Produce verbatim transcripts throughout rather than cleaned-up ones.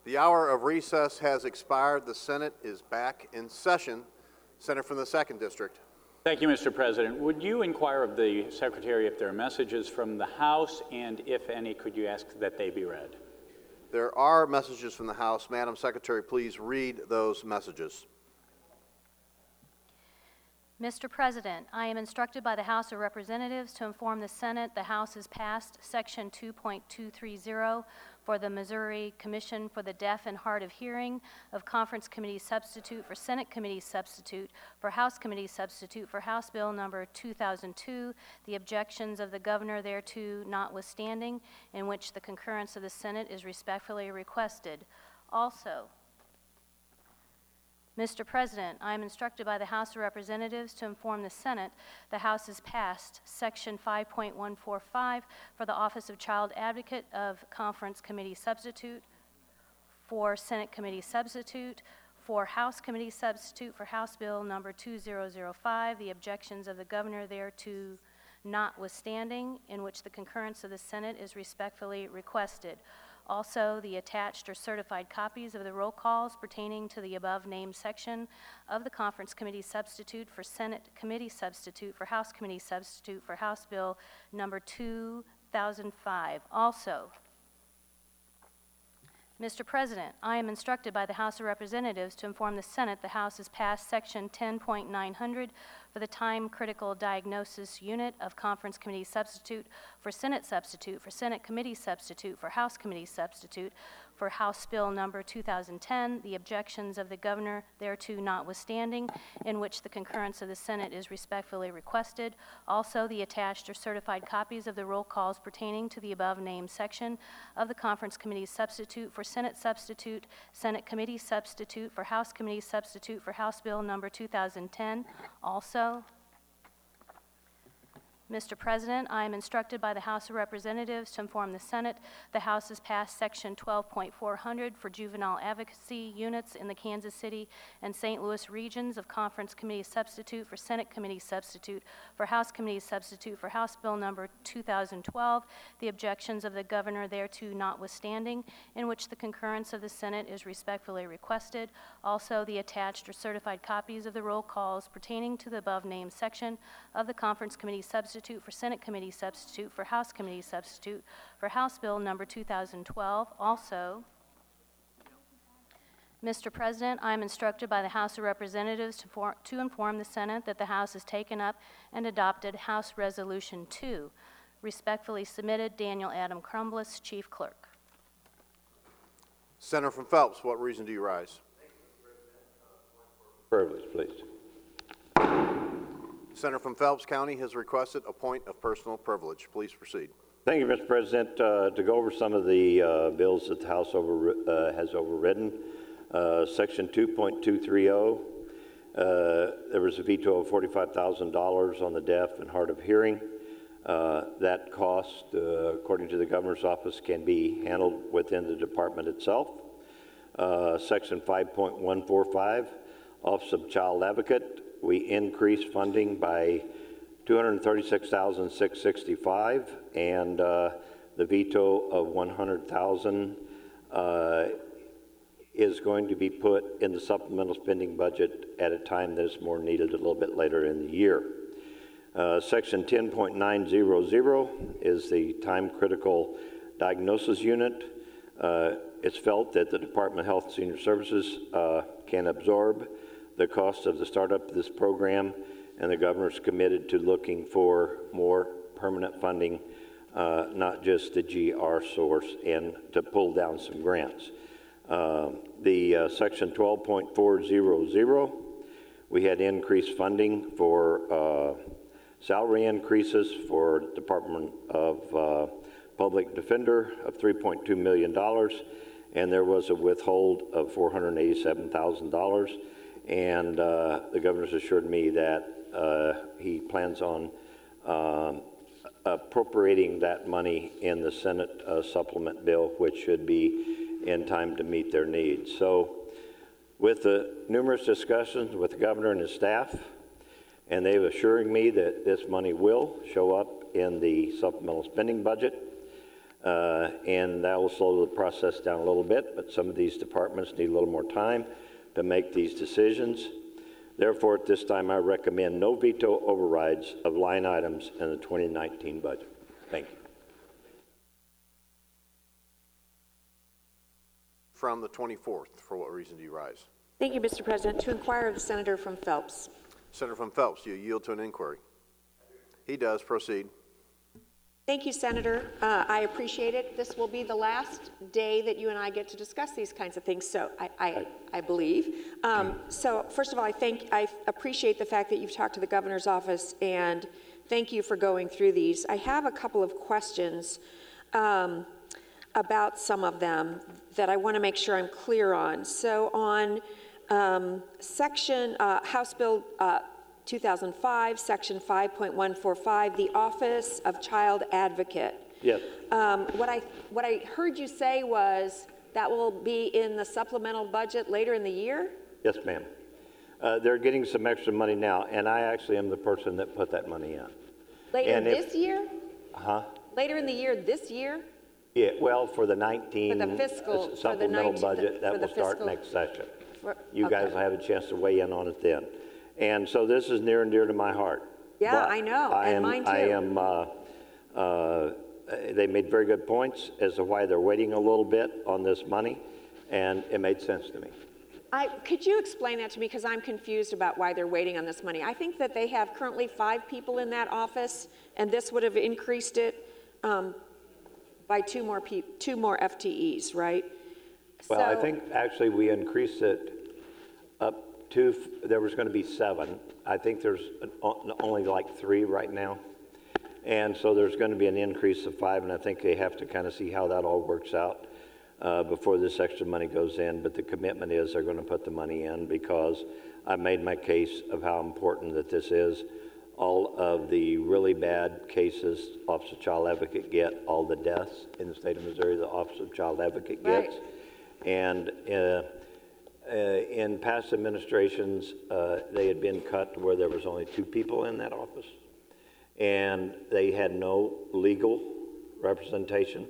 The hour of recess has expired. The Senate is back in session. Senator from the second District. Thank you, Mister President. Would you inquire of the Secretary if there are messages from the House, and if any, could you ask that they be read? There are messages from the House. Madam Secretary, please read those messages. Mister President, I am instructed by the House of Representatives to inform the Senate the House has passed Section two point two three zero for the Missouri Commission for the Deaf and Hard of Hearing of Conference Committee Substitute for Senate Committee Substitute for House Committee Substitute for House Bill Number two thousand two, the objections of the Governor thereto notwithstanding, in which the concurrence of the Senate is respectfully requested. Also, Mister President, I am instructed by the House of Representatives to inform the Senate the House has passed Section five point one four five for the Office of Child Advocate of Conference Committee Substitute for Senate Committee Substitute for House Committee Substitute for House Bill Number two thousand five, the objections of the Governor thereto notwithstanding, in which the concurrence of the Senate is respectfully requested. Also, the attached or certified copies of the roll calls pertaining to the above-named section of the Conference Committee Substitute for Senate Committee Substitute for House Committee Substitute for House Bill Number two thousand five. Also, Mister President, I am instructed by the House of Representatives to inform the Senate the House has passed Section ten point nine hundred for the time-critical diagnosis unit of Conference Committee Substitute for Senate Substitute for Senate Committee Substitute for House Committee Substitute for House Bill Number two thousand ten, the objections of the Governor thereto notwithstanding, in which the concurrence of the Senate is respectfully requested. Also, the attached or certified copies of the roll calls pertaining to the above-named section of the Conference Committee Substitute for Senate Substitute, Senate Committee Substitute for House Committee Substitute for House Bill Number two thousand ten. Also, Mister President, I am instructed by the House of Representatives to inform the Senate the House has passed Section twelve point four hundred for juvenile advocacy units in the Kansas City and Saint Louis regions of Conference Committee Substitute for Senate Committee Substitute for House Committee Substitute for House Bill Number two thousand twelve, the objections of the Governor thereto notwithstanding, in which the concurrence of the Senate is respectfully requested. Also, the attached or certified copies of the roll calls pertaining to the above-named section of the Conference Committee Substitute for Senate Committee Substitute for House Committee Substitute for House Bill Number two thousand twelve. Also, Mister President, I am instructed by the House of Representatives to, for, to inform the Senate that the House has taken up and adopted House Resolution two. Respectfully submitted, Daniel Adam Crumbliss, Chief Clerk. Senator from Phelps, what reason do you rise? Privilege, please. Senator from Phelps County has requested a point of personal privilege. Please proceed. Thank you, Mister President. Uh, to go over some of the uh, bills that the House over, uh, has overridden, uh, Section two point two three zero, uh, there was a veto of forty-five thousand dollars on the deaf and hard of hearing. Uh, that cost, uh, according to the Governor's office, can be handled within the department itself. Uh, Section five point one four five, Office of Child Advocate, we increased funding by two hundred thirty-six thousand six hundred sixty-five dollars, and uh, the veto of one hundred thousand dollars uh, is going to be put in the supplemental spending budget at a time that is more needed a little bit later in the year. Uh, Section ten point nine hundred is the time-critical diagnosis unit. Uh, it's felt that the Department of Health and Senior Services uh, can absorb the cost of the startup of this program, and the Governor's committed to looking for more permanent funding, uh, not just the G R source, and to pull down some grants. Uh, the uh, Section twelve point four hundred, we had increased funding for uh, salary increases for Department of uh, Public Defender of three point two million dollars, and there was a withhold of four hundred eighty-seven thousand dollars. And uh, the Governor's assured me that uh, he plans on um, appropriating that money in the Senate uh, supplement bill, which should be in time to meet their needs. So with the numerous discussions with the Governor and his staff, and they've assuring me that this money will show up in the supplemental spending budget, Uh, and that will slow the process down a little bit, but some of these departments need a little more time to make these decisions. Therefore, at this time, I recommend no veto overrides of line items in the twenty nineteen budget. Thank you. From the twenty-fourth, for what reason do you rise? Thank you, Mister President. To inquire of the Senator from Phelps. Senator from Phelps, you yield to an inquiry. He does. Proceed. Thank you, Senator. Uh, I appreciate it. This will be the last day that you and I get to discuss these kinds of things, so I, I, I believe. Um, so first of all, I thank, I appreciate the fact that you've talked to the governor's office, and thank you for going through these. I have a couple of questions um, about some of them that I want to make sure I'm clear on. So on um, section, uh, House Bill uh, two thousand five, section five point one four five, the Office of Child Advocate. Yes. Um, what I what I heard you say was that will be in the supplemental budget later in the year? Yes, ma'am. Uh, they're getting some extra money now, and I actually am the person that put that money in. Later And if- this year? Huh? Later in the year this year? Yeah, well, for the nineteen For the fiscal- uh, for the supplemental nineteen budget, for that the will start fiscal- next session. For- You guys okay. will have a chance to weigh in on it then. And so this is near and dear to my heart. Yeah, But I know, I and am- mine I too. am, uh, uh, they made very good points as to why they're waiting a little bit on this money, and it made sense to me. I, could you explain that to me, because I'm confused about why they're waiting on this money. I think that they have currently five people in that office, and this would have increased it um, by two more pe- two more F T Es, right? Well, I So- think actually we increased it up to, there was going to be seven. I think there's an- only like three right now. And so there's going to be an increase of five, and I think they have to kind of see how that all works out uh, before this extra money goes in. But the commitment is they're going to put the money in because I made my case of how important that this is. All of the really bad cases Office of Child Advocate get, all the deaths in the state of Missouri, the Office of Child Advocate gets. Right. And uh, uh, in past administrations, uh, they had been cut to where there was only two people in that office. And they had no legal representation.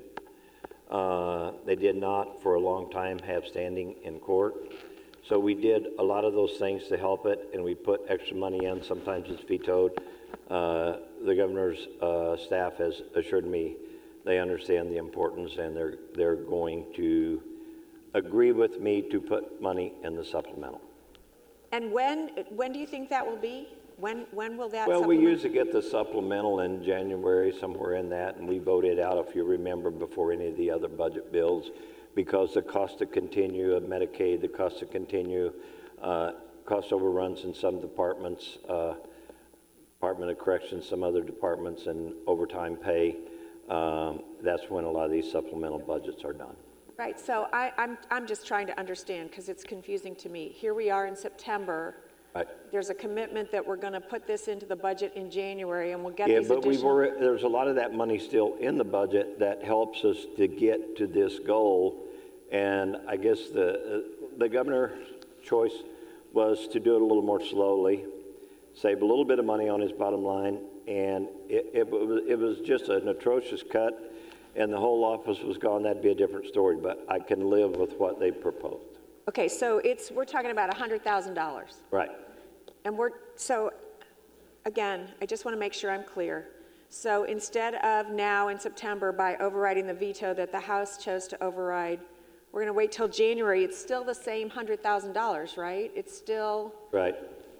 Uh, they did not, for a long time, have standing in court. So we did a lot of those things to help it, and we put extra money in. Sometimes it's vetoed. Uh, the governor's uh, staff has assured me they understand the importance, and they're they're going to agree with me to put money in the supplemental. And when when do you think that will be? When when will that? Well, we supplement- usually get the supplemental in January, somewhere in that, and we vote it out, if you remember, before any of the other budget bills, because the cost to continue of Medicaid, the cost to continue, uh, cost overruns in some departments, uh, Department of Corrections, some other departments, and overtime pay. Um, that's when a lot of these supplemental budgets are done. Right. So I, I'm I'm just trying to understand because it's confusing to me. Here we are in September. Right. There's a commitment that we're going to put this into the budget in January, and we'll get Yeah, these but we've additional. already, there's a lot of that money still in the budget that helps us to get to this goal. And I guess the, uh, the governor's choice was to do it a little more slowly, save a little bit of money on his bottom line, and it, it, was, it was just an atrocious cut, and the whole office was gone. That'd be a different story, but I can live with what they proposed. Okay, so it's we're talking about one hundred thousand dollars. Right. And we're, so, again, I just want to make sure I'm clear. So instead of now in September, by overriding the veto that the House chose to override, we're going to wait till January. It's still the same one hundred thousand dollars, right? It's still, Right.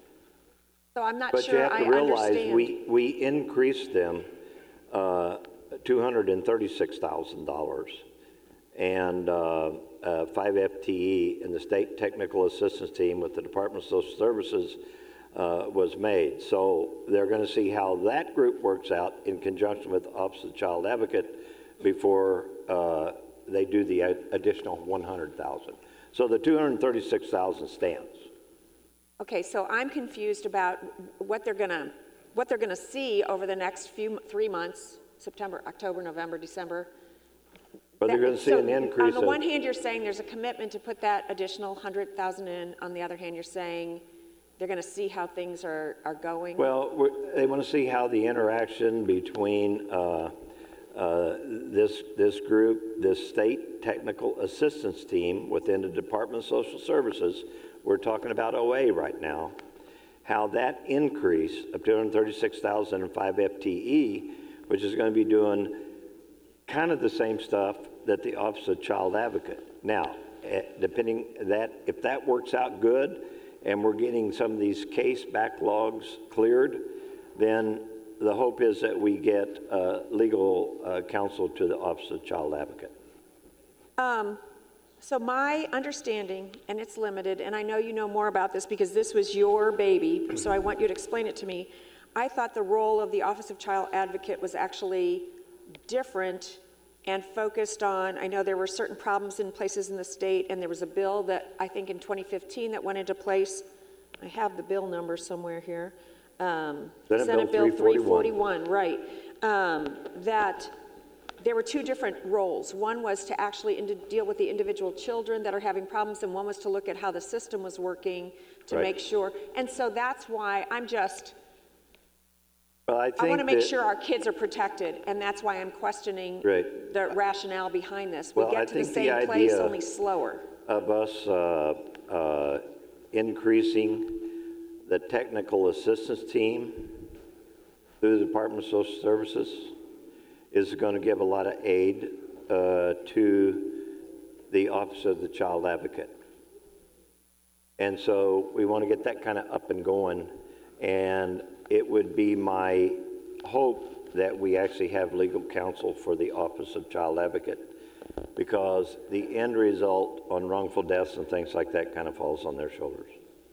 so I'm not But you sure have I to realize, understand. we, we increased them uh, two hundred thirty-six thousand dollars and uh, uh, five F T E in the State Technical Assistance Team with the Department of Social Services uh, was made. So they're going to see how that group works out in conjunction with the Office of Child Advocate before uh, they do the ad- additional one hundred thousand. So the two hundred thirty-six thousand stands. Okay, so I'm confused about what they're going to, what they're going to see over the next few, three months, September, October, November, December. But they're That- going to see so an increase On the of- one hand, you're saying there's a commitment to put that additional one hundred thousand in. On the other hand, you're saying they're going to see how things are, are going. Well, we're, they want to see how the interaction between uh, uh, this, this group, this state technical assistance team within the Department of Social Services, we're talking about O A right now, how that increase of two hundred thirty-six thousand and five F T E, which is going to be doing kind of the same stuff that the Office of Child Advocate. Now, eh, depending that, if that works out good and we're getting some of these case backlogs cleared, then the hope is that we get uh, legal uh, counsel to the Office of Child Advocate. Um, so my understanding, and it's limited, and I know you know more about this because this was your baby, so I want you to explain it to me. I thought the role of the Office of Child Advocate was actually different and focused on, I know there were certain problems in places in the state, and there was a bill that I think in twenty fifteen that went into place. I have the bill number somewhere here. Um, Senate Senate Bill Bill three forty-one, right, um, that there were two different roles. One was to actually ind- deal with the individual children that are having problems, and one was to look at how the system was working to Right. make sure. And so that's why I'm just, Well, I, think I want to make that- sure our kids are protected, and that's why I'm questioning Right. the rationale behind this. We Well, I get to the think the same place, idea- only slower. of us uh, uh, increasing the technical assistance team through the Department of Social Services is going to give a lot of aid uh, to the Office of the Child Advocate. And so we want to get that kind of up and going, and it would be my hope that we actually have legal counsel for the Office of Child Advocate, because the end result on wrongful deaths and things like that kind of falls on their shoulders.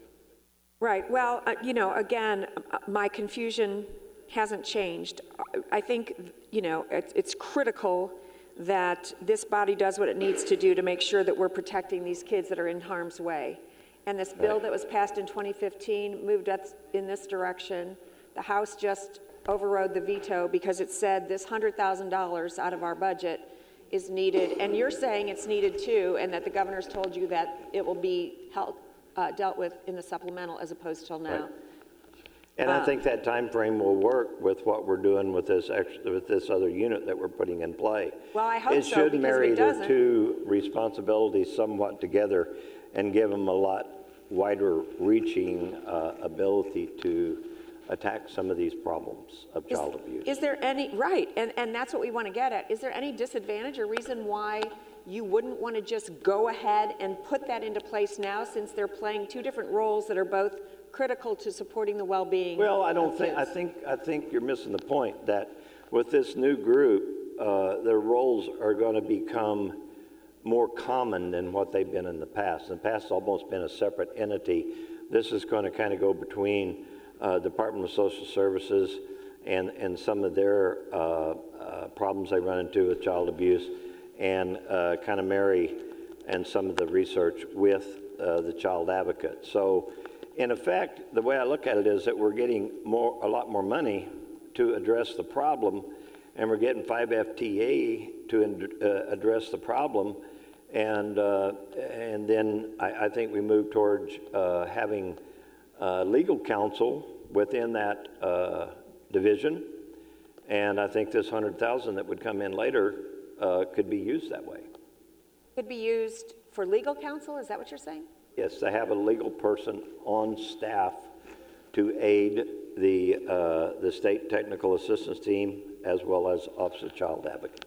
Right, well, uh, you know, again, uh, my confusion hasn't changed. I think, you know, it's, it's critical that this body does what it needs to do to make sure that we're protecting these kids that are in harm's way. And this bill that was passed in twenty fifteen moved us in this direction. The House just overrode the veto because it said this one hundred thousand dollars out of our budget is needed. And you're saying it's needed too, and that the governor's told you that it will be held, uh, dealt with in the supplemental as opposed till now. Right. And I think that time frame will work with what we're doing with this extra, with this other unit that we're putting in play. Well, I hope it so, should because if marry it their doesn't- two responsibilities somewhat together and give them a lot wider reaching uh, ability to attack some of these problems of Is- child abuse. Is there any, right, and, and that's what we want to get at. Is there any disadvantage or reason why you wouldn't want to just go ahead and put that into place now, since they're playing two different roles that are both critical to supporting the well-being Well, I don't of think, I kids? think, I think you're missing the point that with this new group, uh, their roles are going to become more common than what they've been in the past. In the past, it's almost been a separate entity. This is going to kind of go between uh, Department of Social Services and, and some of their uh, uh, problems they run into with child abuse, and uh, kind of marry and some of the research with uh, the child advocate. So in effect, the way I look at it is that we're getting more, a lot more money to address the problem, and we're getting five F T E to uh, address the problem, and uh, and then I, I think we move towards uh, having uh, legal counsel within that uh, division, and I think this hundred thousand that would come in later uh, could be used that way. Could be used for legal counsel, is that what you're saying? Yes, to have a legal person on staff to aid the uh, the state technical assistance team as well as Office of Child Advocate.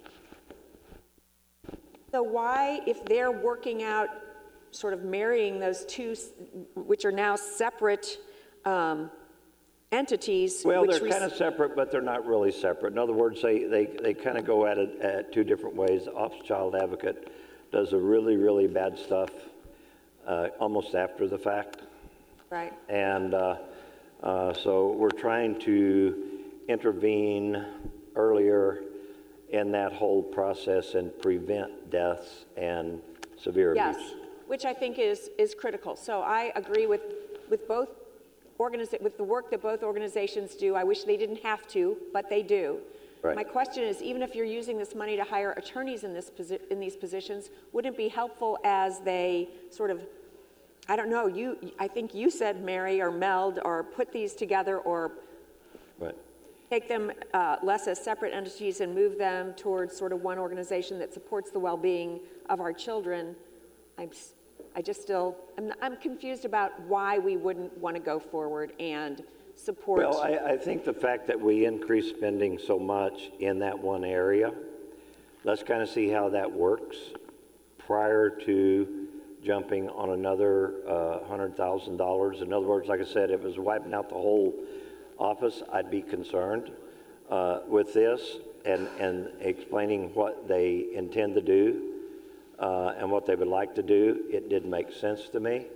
So why, if they're working out, sort of marrying those two, s- which are now separate um, entities? Well, which they're rec- kind of separate, but they're not really separate. In other words, they, they, they kind of go at it at two different ways. The Office of Child Advocate does the really, really bad stuff uh, almost after the fact. Right. And uh, uh, so we're trying to intervene earlier in that whole process and prevent deaths and severe Yes, abuse. which I think is, is critical. So I agree with, with both organiza- with the work that both organizations do. I wish they didn't have to, but they do. Right. My question is, even if you're using this money to hire attorneys in this posi- in these positions, wouldn't it be helpful as they sort of, I don't know, you, I think you said marry or meld or put these together or Right. take them uh, less as separate entities and move them towards sort of one organization that supports the well-being of our children, I'm, s- I just still, I'm, I'm confused about why we wouldn't want to go forward and support. Well, I, I think the fact that we increase spending so much in that one area, let's kind of see how that works prior to jumping on another uh, one hundred thousand dollars. In other words, like I said, if it was wiping out the whole office, I'd be concerned uh, with this and, and explaining what they intend to do uh, and what they would like to do. It didn't make sense to me.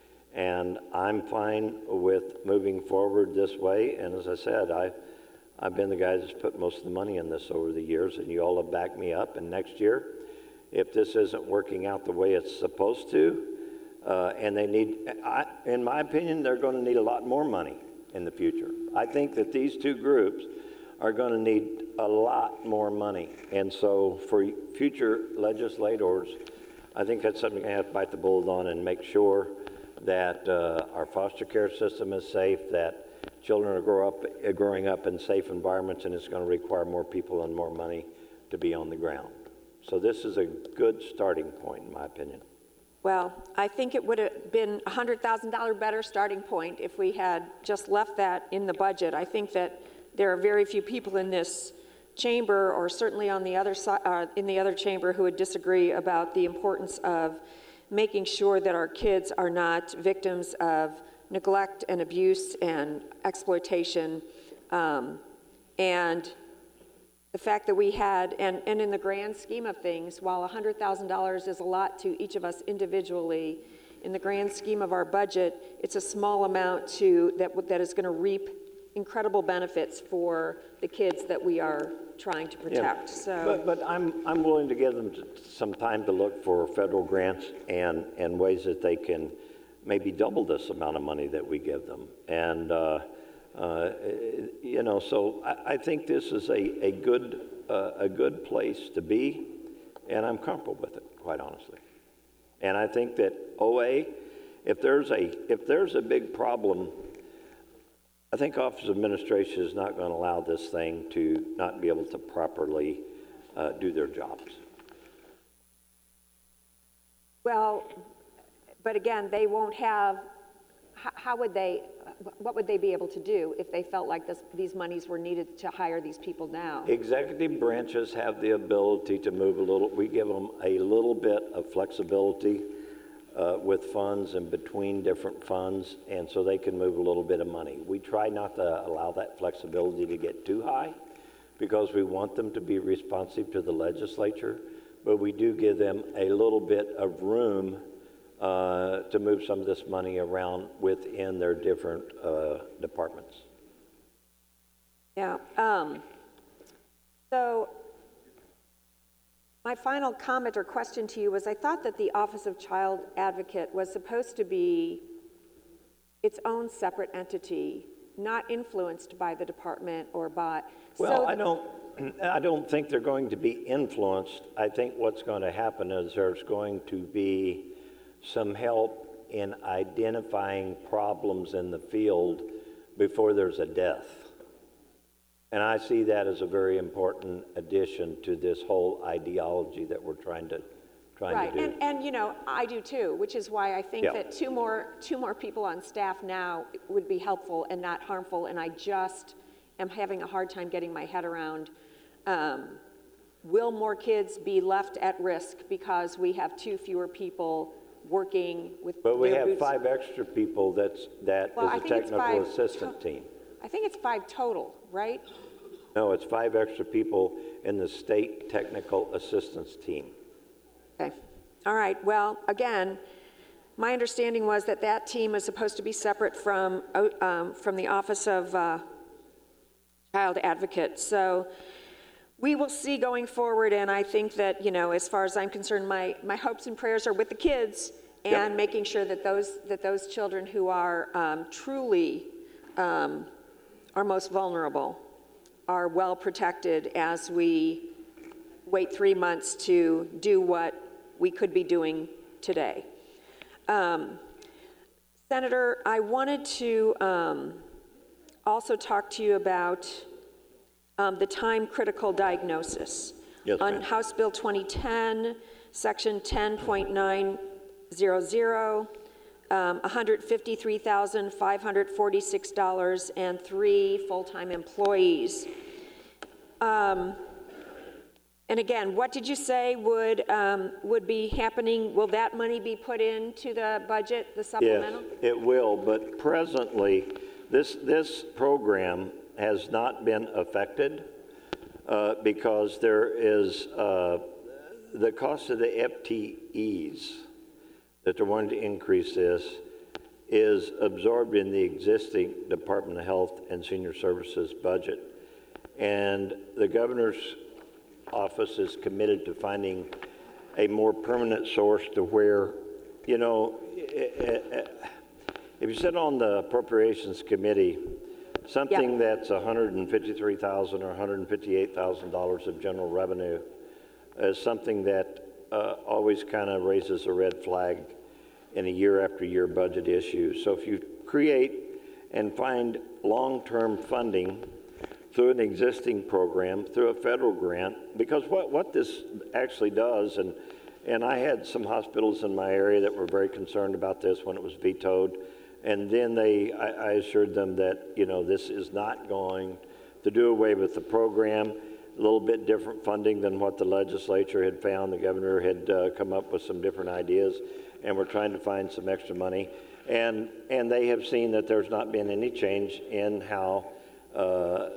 And I'm fine with moving forward this way. And as I said, I, I've been the guy that's put most of the money in this over the years, and you all have backed me up. And next year, if this isn't working out the way it's supposed to, uh, and they need, I, in my opinion, they're going to need a lot more money in the future. I think that these two groups are going to need a lot more money. And so for future legislators, I think that's something I have to bite the bullet on and make sure that uh, our foster care system is safe, that children are grow up, uh, growing up in safe environments, and it's going to require more people and more money to be on the ground. So this is a good starting point, in my opinion. Well, I think it would have been a one hundred thousand dollars better starting point if we had just left that in the budget. I think that there are very few people in this chamber, or certainly on the other side, uh, in the other chamber, who would disagree about the importance of making sure that our kids are not victims of neglect and abuse and exploitation. Um, and the fact that we had, and, and in the grand scheme of things, while one hundred thousand dollars is a lot to each of us individually, in the grand scheme of our budget, it's a small amount to that, that is going to reap incredible benefits for the kids that we are trying to protect. Yeah. So, but, but I'm, I'm willing to give them some time to look for federal grants and, and ways that they can maybe double this amount of money that we give them. And, uh, uh, you know, so I, I think this is a, a, good, uh, a good place to be, and I'm comfortable with it, quite honestly. And I think that O A, if there's a, if there's a big problem, I think Office of Administration is not going to allow this thing to not be able to properly uh, do their jobs. well, but again, they won't have, how, how would they, what would they be able to do if they felt like this, these monies were needed to hire these people now? Executive branches have the ability to move a little, we give them a little bit of flexibility uh, with funds and between different funds, and so they can move a little bit of money. We try not to allow that flexibility to get too high because we want them to be responsive to the legislature, but we do give them a little bit of room uh, to move some of this money around within their different uh, departments. Yeah. Um, so my final comment or question to you was, I thought that the Office of Child Advocate was supposed to be its own separate entity, not influenced by the department or by. Well, so I don't, I don't think they're going to be influenced. I think what's going to happen is there's going to be some help in identifying problems in the field before there's a death. And I see that as a very important addition to this whole ideology that we're trying to trying Right, to do. and, and you know, I do too, which is why I think Yeah. that two more, two more people on staff now would be helpful and not harmful, and I just am having a hard time getting my head around, um, will more kids be left at risk because we have two fewer people working with But we their have boots? five extra people that's, that Well, I is a think it's technical five assistant to- team. I think it's five total, right? No, it's five extra people in the state technical assistance team. Okay, all right, well, again, my understanding was that that team is supposed to be separate from, uh, um, from the Office of uh, Child Advocate. So we will see going forward, and I think that, you know, as far as I'm concerned, my, my hopes and prayers are with the kids and Yep. making sure that those, that those children who are um, truly um, are most vulnerable are well protected as we wait three months to do what we could be doing today. Um, Senator, I wanted to um, also talk to you about um, the time-critical diagnosis. Yes, On ma'am. House Bill twenty ten, Section ten point nine hundred, um, one hundred fifty-three thousand five hundred forty-six dollars and three full-time employees. Um, and again, what did you say would um, would be happening? Will that money be put into the budget, the Yes, supplemental? it will, but presently, this, this program has not been affected uh, because there is uh, the cost of the F T Es that they're wanting to increase this is absorbed in the existing Department of Health and Senior Services budget. And the governor's office is committed to finding a more permanent source to where, you know, if you sit on the Appropriations Committee, something Yeah. that's one hundred fifty-three thousand dollars or one hundred fifty-eight thousand dollars of general revenue is something that uh, always kind of raises a red flag in a year after year budget issue. So if you create and find long-term funding through an existing program, through a federal grant, because what, what this actually does, and, and I had some hospitals in my area that were very concerned about this when it was vetoed, and then they, I, I assured them that, you know, this is not going to do away with the program, a little bit different funding than what the legislature had found. The governor had uh, come up with some different ideas, and we're trying to find some extra money. And, and they have seen that there's not been any change in how uh,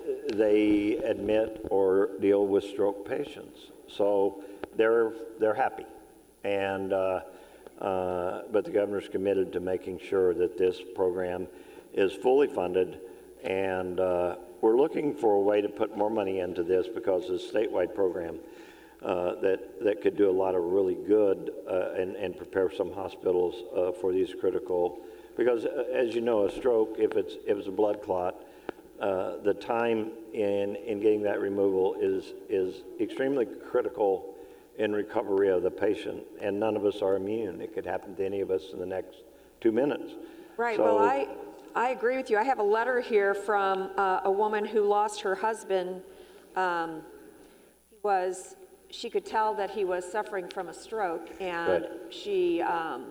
they admit or deal with stroke patients. So they're, they're happy. And, uh, uh, but the governor's committed to making sure that this program is fully funded, and uh, we're looking for a way to put more money into this because it's a statewide program uh, that, that could do a lot of really good uh, and, and prepare some hospitals uh, for these critical, because uh, as you know, a stroke, if it's, if it's a blood clot, uh, the time in, in getting that removal is, is extremely critical in recovery of the patient, and none of us are immune. It could happen to any of us in the next two minutes. Right, So- well, I, I agree with you. I have a letter here from uh, a woman who lost her husband. Um, he was, she could tell that he was suffering from a stroke, and Right. she um,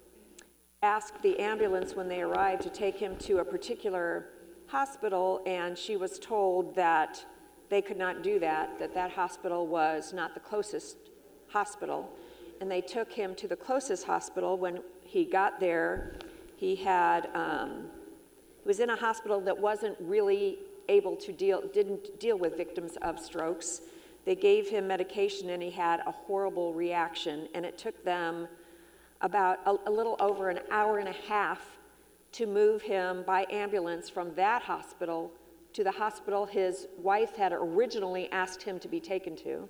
asked the ambulance when they arrived to take him to a particular hospital, and she was told that they could not do that, that that hospital was not the closest hospital. And they took him to the closest hospital. When he got there, he had, um, he was in a hospital that wasn't really able to deal, didn't deal with victims of strokes. They gave him medication and he had a horrible reaction, and it took them about a, a little over an hour and a half to move him by ambulance from that hospital to the hospital his wife had originally asked him to be taken to.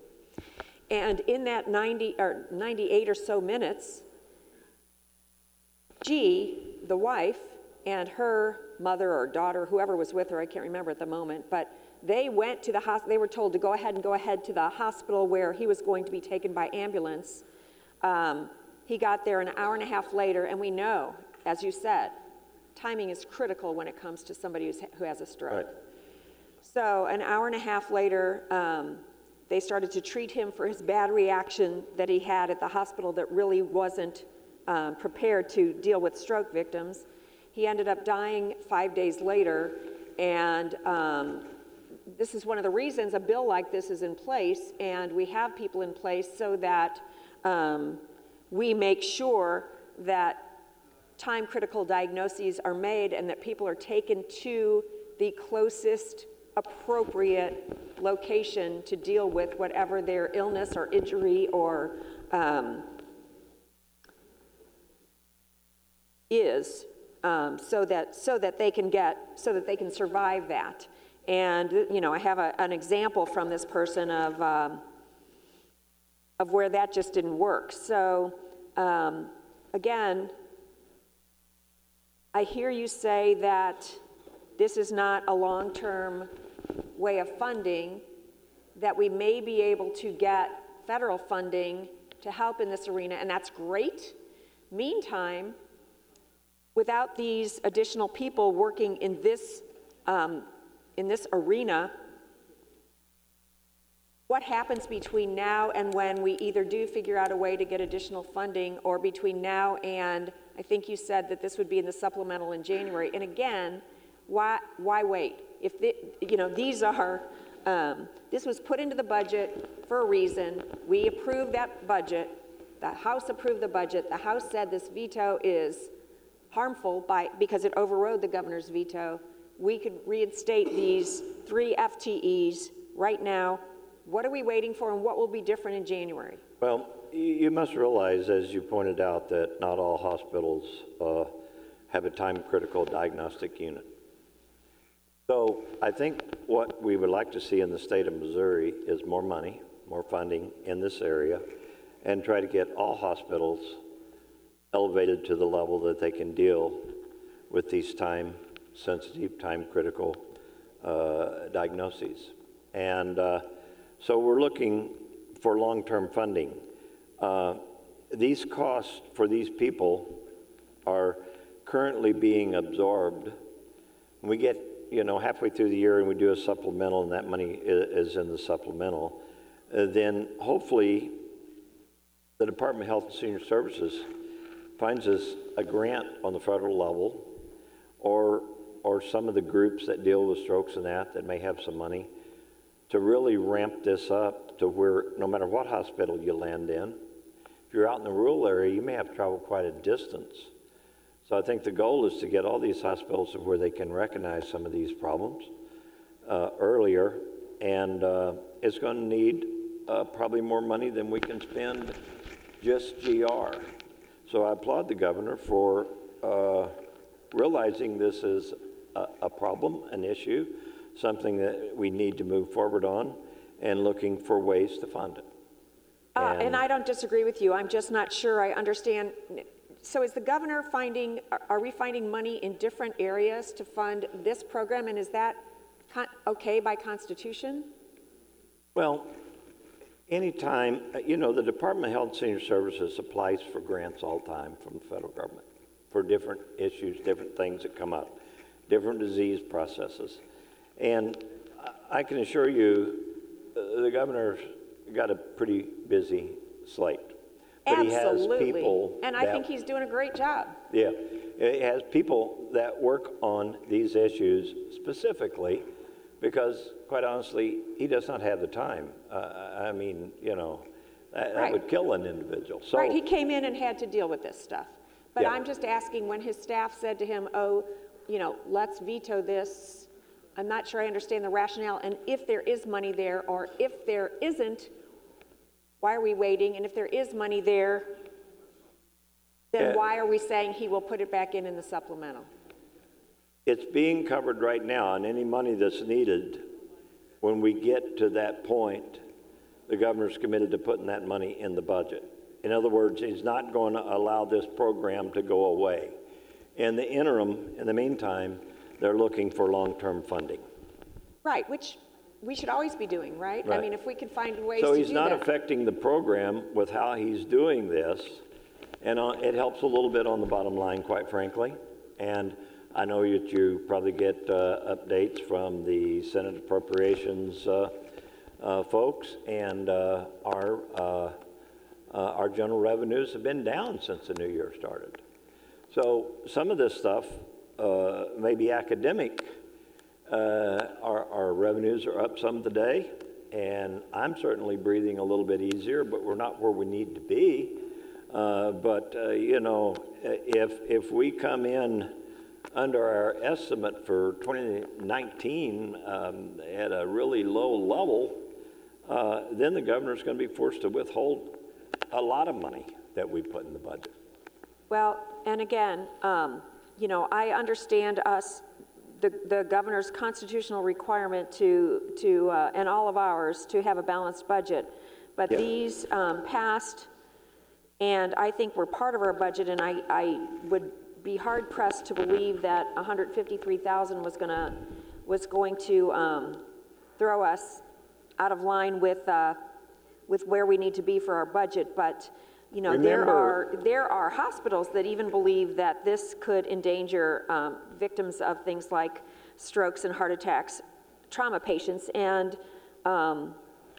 And in that ninety or ninety-eight or so minutes, G, the wife, and her mother or daughter, whoever was with her, I can't remember at the moment, but they went to the hospital. They were told to go ahead and go ahead to the hospital where he was going to be taken by ambulance. Um, he got there an hour and a half later, and we know, as you said, timing is critical when it comes to somebody who's, who has a stroke. Right. So an hour and a half later, um, they started to treat him for his bad reaction that he had at the hospital that really wasn't um, prepared to deal with stroke victims. He ended up dying five days later, and um, this is one of the reasons a bill like this is in place, and we have people in place so that um, we make sure that time-critical diagnoses are made and that people are taken to the closest appropriate location to deal with whatever their illness or injury or um, is, um, so that so that they can get so that they can survive that. And you know, I have a, an example from this person of um, of where that just didn't work. So um, again, I hear you say that this is not a long-term way of funding, that we may be able to get federal funding to help in this arena, and that's great. Meantime, without these additional people working in this, um, in this arena, what happens between now and when we either do figure out a way to get additional funding, or between now and, I think you said that this would be in the supplemental in January. And again, why, why wait? If the, you know, these are, um, this was put into the budget for a reason. We approved that budget. The House approved the budget. The House said this veto is harmful by, because it overrode the governor's veto. We could reinstate these three F T Es right now. What are we waiting for, and what will be different in January? Well, you must realize, as you pointed out, that not all hospitals uh, have a time-critical diagnostic unit. So I think what we would like to see in the state of Missouri is more money, more funding in this area, and try to get all hospitals elevated to the level that they can deal with these time-sensitive, time-critical uh, diagnoses. And uh, so we're looking for long-term funding. Uh, these costs for these people are currently being absorbed. When we get, you know, halfway through the year and we do a supplemental and that money is, is in the supplemental, uh, then hopefully the Department of Health and Senior Services finds us a grant on the federal level, or, or some of the groups that deal with strokes and that, that may have some money, to really ramp this up to where no matter what hospital you land in, if you're out in the rural area, you may have to travel quite a distance. So I think the goal is to get all these hospitals to where they can recognize some of these problems uh, earlier, and uh, it's going to need uh, probably more money than we can spend just G R. So I applaud the governor for uh, realizing this is a, a problem, an issue, something that we need to move forward on, and looking for ways to fund it. Uh, and, and I don't disagree with you. I'm just not sure I understand. So is the governor finding, are, are we finding money in different areas to fund this program, and is that con- okay by Constitution? Well, anytime, you know, the Department of Health and Senior Services applies for grants all the time from the federal government for different issues, different things that come up, different disease processes. And I can assure you, uh, the governor's got a pretty busy slate. But Absolutely. He has people and I that, think he's doing a great job. Yeah, he has people that work on these issues specifically because, quite honestly, he does not have the time. Uh, I mean, you know, that, right. that would kill an individual. So, right, he came in and had to deal with this stuff. But Yeah. I'm just asking, when his staff said to him, oh, you know, let's veto this, I'm not sure I understand the rationale. And if there is money there, or if there isn't, why are we waiting? And if there is money there, then Yeah. why are we saying he will put it back in in the supplemental? It's being covered right now, and any money that's needed, when we get to that point, the governor's committed to putting that money in the budget. In other words, he's not going to allow this program to go away. In the interim, in the meantime, they're looking for long-term funding. Right, which we should always be doing, right? I Right. mean, if we can find ways So to he's do not that. affecting the program with how he's doing this, and uh, it helps a little bit on the bottom line, quite frankly. And I know that you probably get uh, updates from the Senate Appropriations uh, uh, folks, and uh, our uh, uh, our general revenues have been down since the new year started. So some of this stuff uh, may be academic. Uh, our, our revenues are up some today, and I'm certainly breathing a little bit easier, but we're not where we need to be. Uh, but, uh, you know, if, if we come in under our estimate for twenty nineteen um, at a really low level, uh, then the governor's going to be forced to withhold a lot of money that we put in the budget. Well, and again, um, you know, I understand us, the, the governor's constitutional requirement to, to uh, and all of ours, to have a balanced budget. But Yeah. these um, passed, and I think were part of our budget, and I, I would be hard pressed to believe that one hundred fifty-three thousand was gonna, was going to um, throw us out of line with, uh, with where we need to be for our budget. But you know, there Remember- are there are hospitals that even believe that this could endanger um, victims of things like strokes and heart attacks, trauma patients, and um,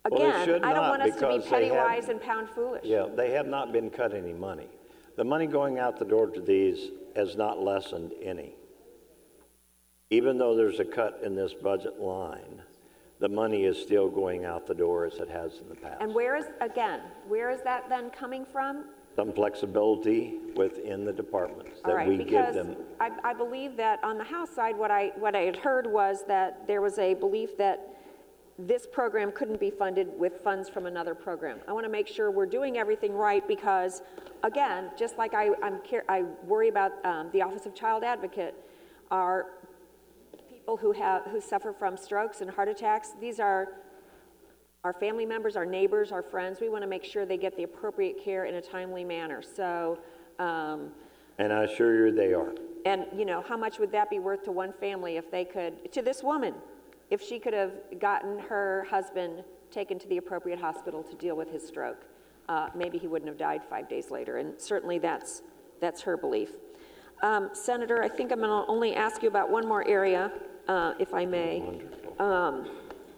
Well, they again, should I don't not, want us to be because they petty have- wise and pound foolish. Yeah, they have not been cut any money. The money going out the door to these has not lessened any. Even though there's a cut in this budget line, the money is still going out the door as it has in the past. And where is, again, where is that then coming from? Some flexibility within the departments All that right, we give because them. I, I believe that on the House side, what I, what I had heard was that there was a belief that this program couldn't be funded with funds from another program. I want to make sure we're doing everything right because, again, just like I, I'm, care- I worry about um, the Office of Child Advocate, our people who have, who suffer from strokes and heart attacks, these are our family members, our neighbors, our friends. We want to make sure they get the appropriate care in a timely manner. So, um, And I assure you they are. and you know, how much would that be worth to one family if they could, to this woman, if she could have gotten her husband taken to the appropriate hospital to deal with his stroke? Uh, maybe he wouldn't have died five days later, and certainly that's, that's her belief. Um, Senator, I think I'm going to only ask you about one more area, uh, if I may. Um,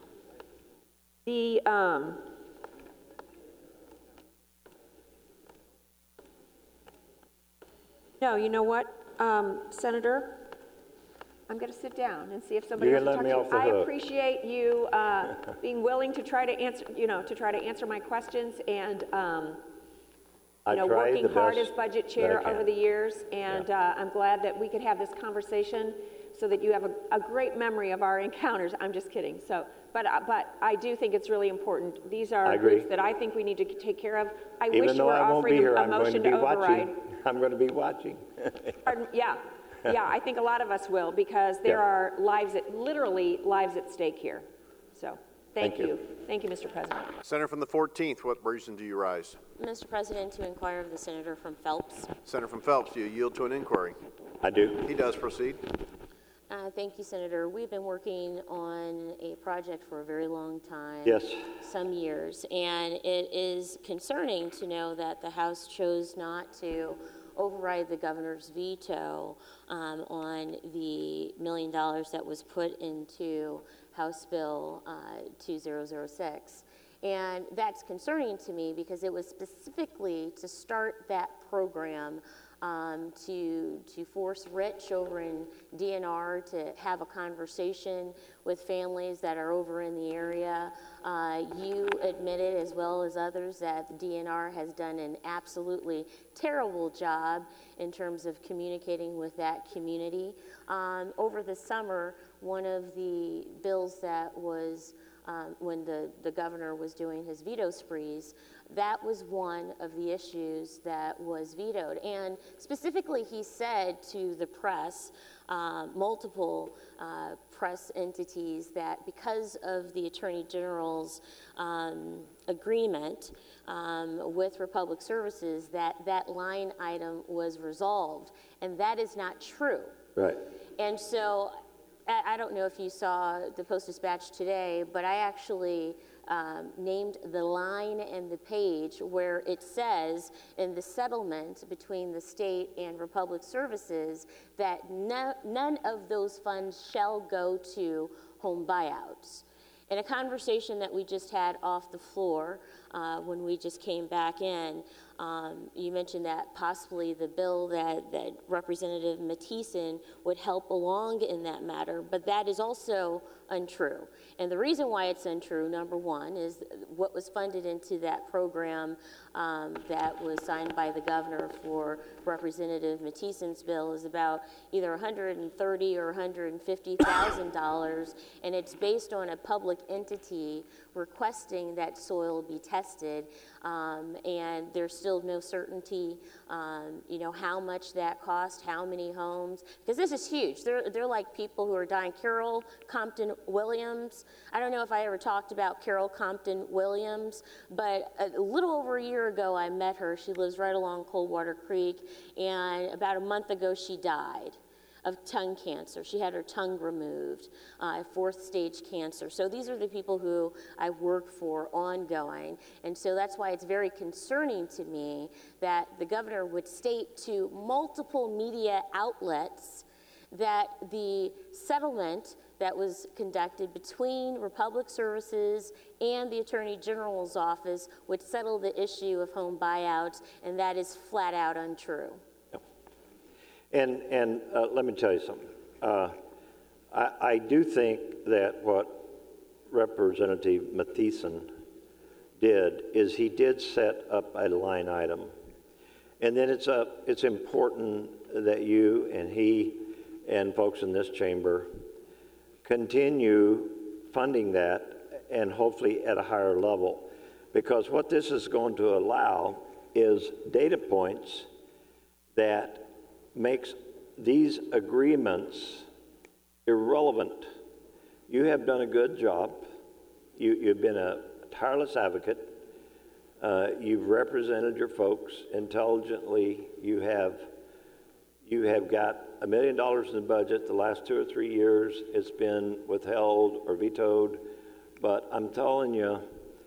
the um, no, you know what, um, Senator? I'm going to sit down and see if somebody You're else gonna will let talk me to you. off the I hook. appreciate you uh, being willing to try to answer, you know, to try to answer my questions and, um, I you know, try working the hard best as budget that I chair can. over the years. And uh, I'm glad that we could have this conversation so that you have a, a great memory of our encounters. I'm just kidding. So, but uh, but I do think it's really important. These are I agree. groups that I think we need to take care of. I wish Even you though were I won't be offering here, a I'm going to motion be to override. watching. I'm going to be watching. Pardon? Yeah, yeah, I think a lot of us will because there Yeah. are lives, at, literally lives at stake here. So, thank, Thank you. you. Thank you, Mister President. Senator from the fourteenth, what reason do you rise? Mister President, to inquire of the senator from Phelps. Senator from Phelps, do you yield to an inquiry? I do. He does. Proceed. Uh, thank you, Senator. We've been working on a project for a very long time. Yes. Some years, and it is concerning to know that the House chose not to override the governor's veto um, on the million dollars that was put into House Bill uh, two thousand six. And that's concerning to me because it was specifically to start that program um, to, to force Rich over in D N R to have a conversation with families that are over in the area. Uh, you admitted, as well as others, that the D N R has done an absolutely terrible job in terms of communicating with that community. Um, over the summer, one of the bills that was Um, when the, the governor was doing his veto sprees, that was one of the issues that was vetoed. And specifically, he said to the press, uh, multiple uh, press entities, that because of the Attorney General's um, agreement um, with Republic Services, that that line item was resolved. And that is not true. Right. And so I I don't know if you saw the Post-Dispatch today, but I actually um, named the line and the page where it says in the settlement between the state and Republic Services that no, none of those funds shall go to home buyouts. In a conversation that we just had off the floor uh, when we just came back in, um, you mentioned that possibly the bill that, that Representative Mattison would help along in that matter, but that is also untrue. And the reason why it's untrue, number one, is what was funded into that program um, that was signed by the governor for Representative Mattison's bill is about either one hundred thirty thousand dollars or one hundred fifty thousand dollars, and it's based on a public entity requesting that soil be tested, um, and there's still no certainty, um, you know, how much that cost, how many homes, because this is huge. They're, they're like people who are dying. Carol Compton Williams, I don't know if I ever talked about Carol Compton Williams, but a little over a year ago I met her. She lives right along Coldwater Creek, and about a month ago she died of tongue cancer. She had her tongue removed, uh, fourth stage cancer. So these are the people who I work for ongoing. And so that's why it's very concerning to me that the governor would state to multiple media outlets that the settlement that was conducted between Republic Services and the Attorney General's office, which settled the issue of home buyouts, and that is flat out untrue. And, and uh, let me tell you something. Uh, I, I do think that what Representative Matheson did is he did set up a line item. And then it's, a, it's important that you and he and folks in this chamber continue funding that, and hopefully at a higher level. Because what this is going to allow is data points that makes these agreements irrelevant. You have done a good job. You, you've been a tireless advocate. Uh, you've represented your folks intelligently. You have, you have got a million dollars in the budget. The last two or three years, it's been withheld or vetoed. But I'm telling you,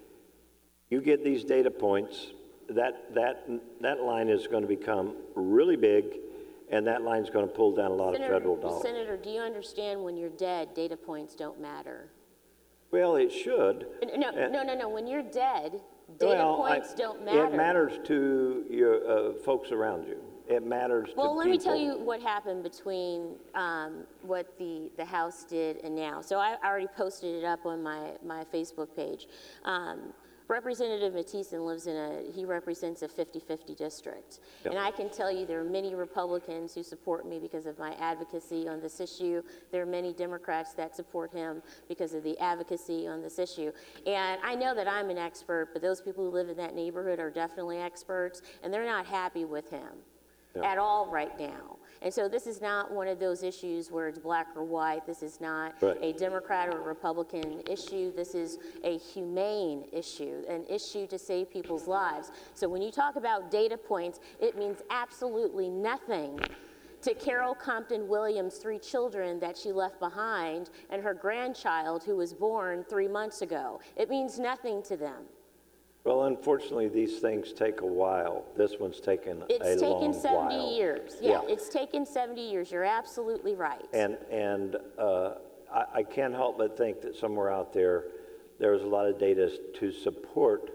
you get these data points, that, that, that line is going to become really big, and that line's going to pull down a lot Senator, of federal dollars. Senator, do you understand when you're dead, data points don't matter? Well, it should. No, Uh, no, no, no. When you're dead, data well, points I, don't matter. It matters to your uh, folks around you. It matters to Well, let people. me tell you what happened between um, what the, the House did and now. So I already posted it up on my, my Facebook page. Um, Representative Matheson lives in a, he represents a fifty-fifty district. Yep. And I can tell you there are many Republicans who support me because of my advocacy on this issue. There are many Democrats that support him because of the advocacy on this issue. And I know that I'm an expert, but those people who live in that neighborhood are definitely experts, and they're not happy with him Yep. at all right now. And so this is not one of those issues where it's black or white. This is not Right. a Democrat or a Republican issue. This is a humane issue, an issue to save people's lives. So when you talk about data points, it means absolutely nothing to Carol Compton Williams' three children that she left behind and her grandchild who was born three months ago. It means nothing to them. Well, unfortunately, these things take a while. This one's taken It's a long taken seventy while. years. Yeah, Yeah. it's taken seventy years. You're absolutely right. And, and uh, I, I can't help but think that somewhere out there, there's a lot of data to support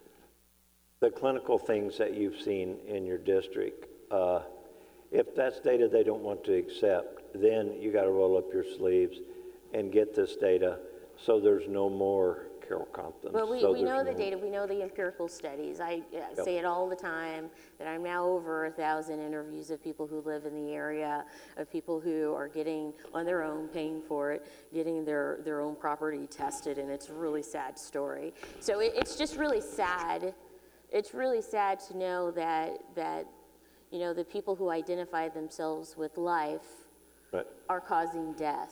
the clinical things that you've seen in your district. Uh, if that's data they don't want to accept, then you got to roll up your sleeves and get this data so there's no more Carol Compton. Well, we, so we know there's the no- data, we know the empirical studies. I uh, Yep. say it all the time, that I'm now over a thousand interviews of people who live in the area, of people who are getting on their own, paying for it, getting their, their own property tested, and it's a really sad story. So it, it's just really sad. It's really sad to know that, that, you know, the people who identify themselves with life Right. are causing death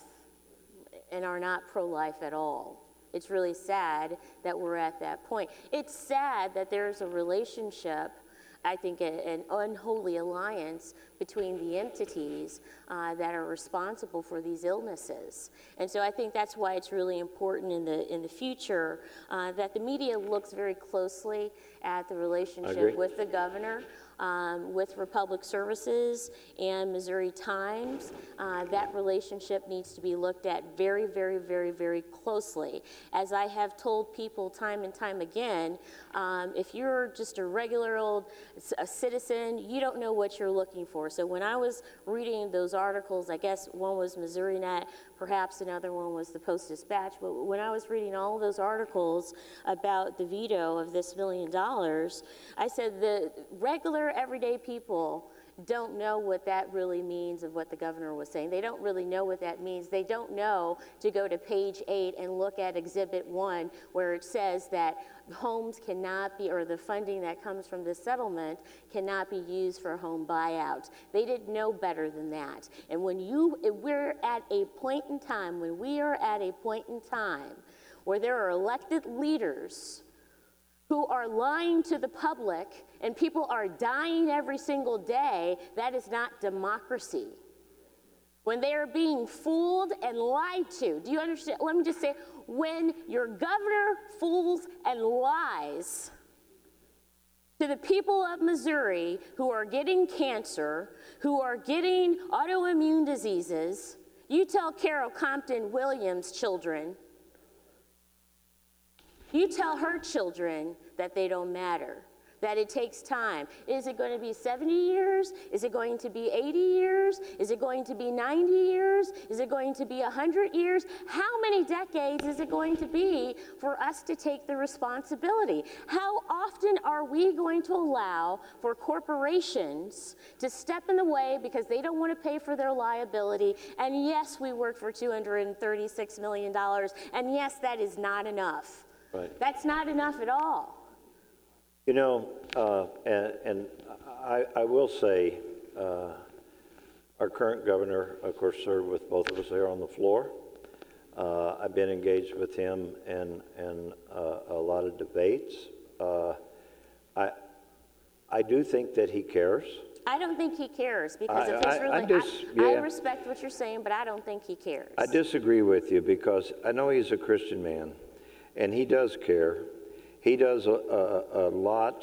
and are not pro-life at all. It's really sad that we're at that point. It's sad that there's a relationship, I think a, an unholy alliance between the entities uh, that are responsible for these illnesses. And so I think that's why it's really important in the, in the future uh, that the media looks very closely at the agree. relationship with the governor, um, with Republic Services and Missouri Times. Uh, that relationship needs to be looked at very, very, very, very closely. As I have told people time and time again, um, if you're just a regular old a citizen, you don't know what you're looking for. So when I was reading those articles, I guess one was Missouri Net, perhaps another one was the Post-Dispatch, but when I was reading all of those articles about the veto of this million dollars, I said the regular everyday people don't know what that really means of what the governor was saying. They don't really know what that means. They don't know to go to page eight and look at exhibit one where it says that homes cannot be, or the funding that comes from this settlement cannot be used for home buyouts. They didn't know better than that. And when you, we're at a point in time, when we are at a point in time where there are elected leaders who are lying to the public and people are dying every single day, that is not democracy. When they are being fooled and lied to, do you understand? Let me just say, when your governor fools and lies to the people of Missouri who are getting cancer, who are getting autoimmune diseases, You tell Carol Compton Williams' children, you tell her children that they don't matter, that it takes time. Is it going to be seventy years? Is it going to be eighty years? Is it going to be ninety years? Is it going to be one hundred years? How many decades is it going to be for us to take the responsibility? How often are we going to allow for corporations to step in the way because they don't want to pay for their liability? And yes, we work for two hundred thirty-six million dollars, and yes, that is not enough. Right. That's not enough at all. You know, uh, and, and I, I will say, uh, our current governor, of course, served with both of us here on the floor. Uh, I've been engaged with him in, in uh, a lot of debates. Uh, I, I do think that he cares. I don't think he cares because I- of his I- I religion. dis- I, I yeah. respect what you're saying, but I don't think he cares. I disagree with you because I know he's a Christian man, and he does care. He does a, a, a lot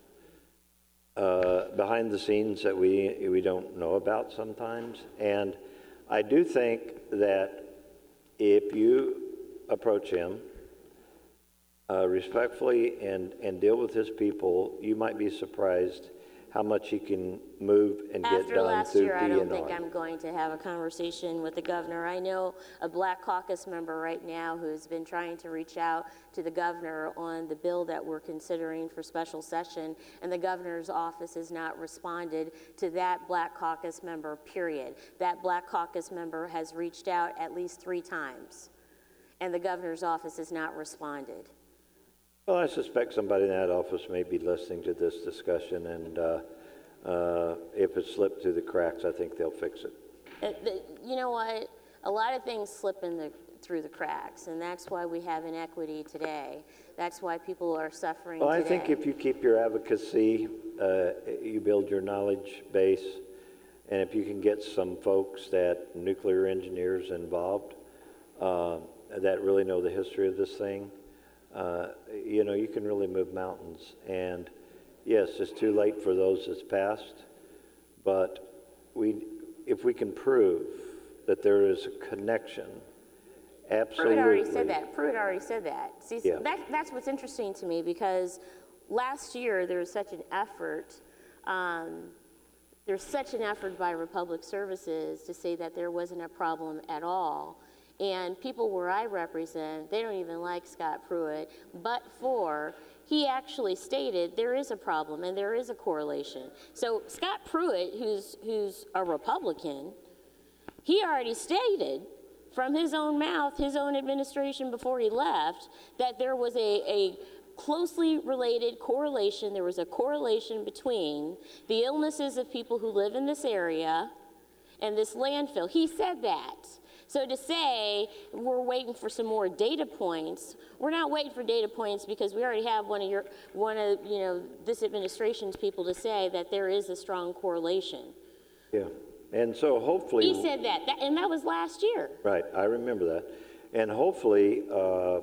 uh, behind the scenes that we we don't know about sometimes. And I do think that if you approach him uh, respectfully and, and deal with his people, you might be surprised how much he can move and get After done last through year, I don't P N R. think I'm going to have a conversation with the governor. I know a Black Caucus member right now who's been trying to reach out to the governor on the bill that we're considering for special session, and the governor's office has not responded to that Black Caucus member, period. That Black Caucus member has reached out at least three times, and the governor's office has not responded. Well, I suspect somebody in that office may be listening to this discussion, and uh, uh, if it slipped through the cracks, I think they'll fix it. Uh, the- You know what? A lot of things slip in the, through the cracks, and that's why we have inequity today. That's why people are suffering Well, I today. think if you keep your advocacy, uh, you build your knowledge base, and if you can get some folks that, nuclear engineers involved, uh, that really know the history of this thing, uh, you know, you can really move mountains. And yes, it's too late for those that's passed, but we, if we can prove that there is a connection, absolutely. Pruitt already said that. Pruitt already said that. See, Yeah. that, that's what's interesting to me because last year there was such an effort, um, there's such an effort by Republic Services to say that there wasn't a problem at all. And people where I represent, they don't even like Scott Pruitt, but for, he actually stated there is a problem and there is a correlation. So Scott Pruitt, who's, who's a Republican, he already stated from his own mouth, his own administration before he left, that there was a, a closely related correlation, there was a correlation between the illnesses of people who live in this area and this landfill. He said that. So to say we're waiting for some more data points, we're not waiting for data points because we already have one of your, one of, you know, this administration's people to say that there is a strong correlation. Yeah, and so hopefully. He said that, that and that was last year. Right, I remember that. And hopefully, uh, uh,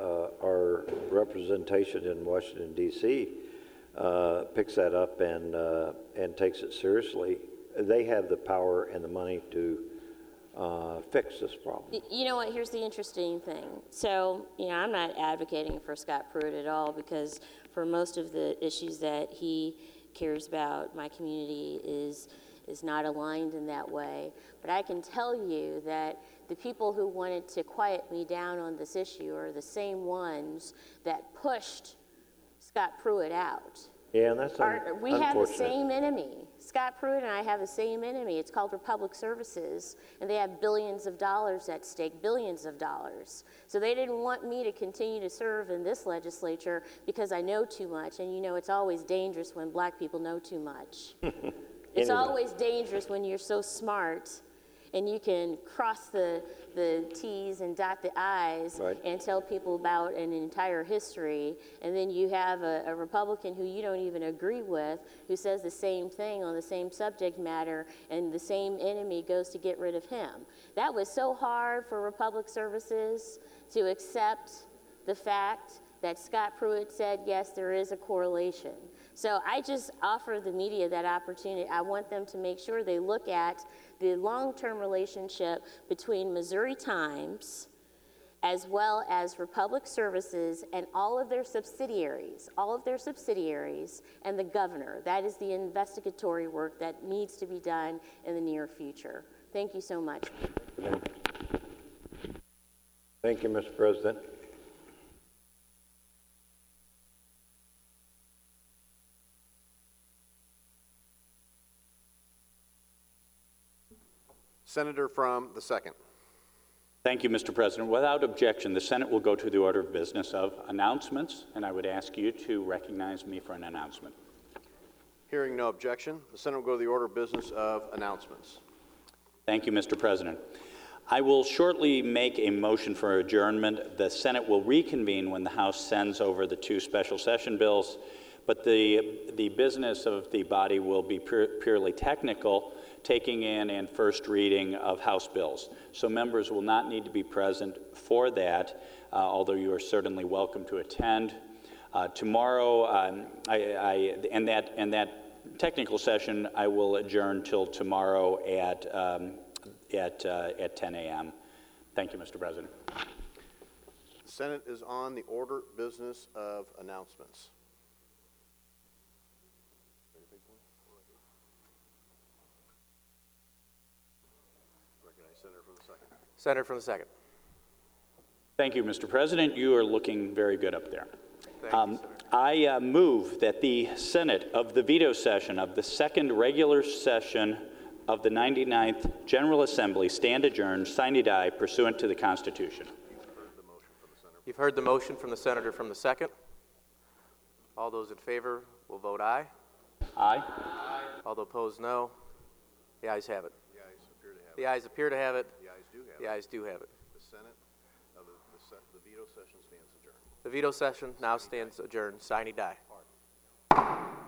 our representation in Washington, D C uh, picks that up and, uh, and takes it seriously. They have the power and the money to uh, fix this problem. Y- You know what, here's the interesting thing. So, you know, I'm not advocating for Scott Pruitt at all because for most of the issues that he cares about, my community is is not aligned in that way. But I can tell you that the people who wanted to quiet me down on this issue are the same ones that pushed Scott Pruitt out. Yeah, and that's un- Our, we have the unfortunate. same enemy. Scott Pruitt and I have the same enemy. It's called Republic Services, and they have billions of dollars at stake, billions of dollars. So they didn't want me to continue to serve in this legislature because I know too much, and you know it's always dangerous when black people know too much. It's Anyway. always dangerous when you're so smart and you can cross the, the T's and dot the I's Right. and tell people about an entire history, and then you have a, a Republican who you don't even agree with who says the same thing on the same subject matter, and the same enemy goes to get rid of him. That was so hard for Republic Services to accept the fact that Scott Pruitt said, yes, there is a correlation. So I just offer the media that opportunity. I want them to make sure they look at the long-term relationship between Missouri Times as well as Republic Services and all of their subsidiaries, all of their subsidiaries, and the governor. That is the investigatory work that needs to be done in the near future. Thank you so much. Thank you, Mister President. Senator from the second. Thank you, Mister President. Without objection, the Senate will go to the order of business of announcements, and I would ask you to recognize me for an announcement. Hearing no objection, the Senate will go to the order of business of announcements. Thank you, Mister President. I will shortly make a motion for adjournment. The Senate will reconvene when the House sends over the two special session bills, but the, the business of the body will be pure, purely technical, taking in and first reading of House bills. So members will not need to be present for that, uh, although you are certainly welcome to attend. Uh, tomorrow, um, I, I, and, that, and that technical session, I will adjourn till tomorrow at, um, at, uh, at ten a m Thank you, Mister President. The Senate is on the order of business of announcements. Senator from the second. Senator from the second. Thank you, Mister President. You are looking very good up there. Thank Um, you, Senator. I uh, move that the Senate of the veto session of the second regular session of the ninety-ninth General Assembly stand adjourned, sine die, pursuant to the Constitution. You've heard the motion from the senator from the second. All those in favor will vote aye. Aye. All those opposed, no. The ayes have it. The ayes appear to have The it. ayes appear to have it. The ayes do have The it. ayes do have it. The Senate of the, the, se- the veto session stands adjourned. The veto session now stands adjourned, sine die.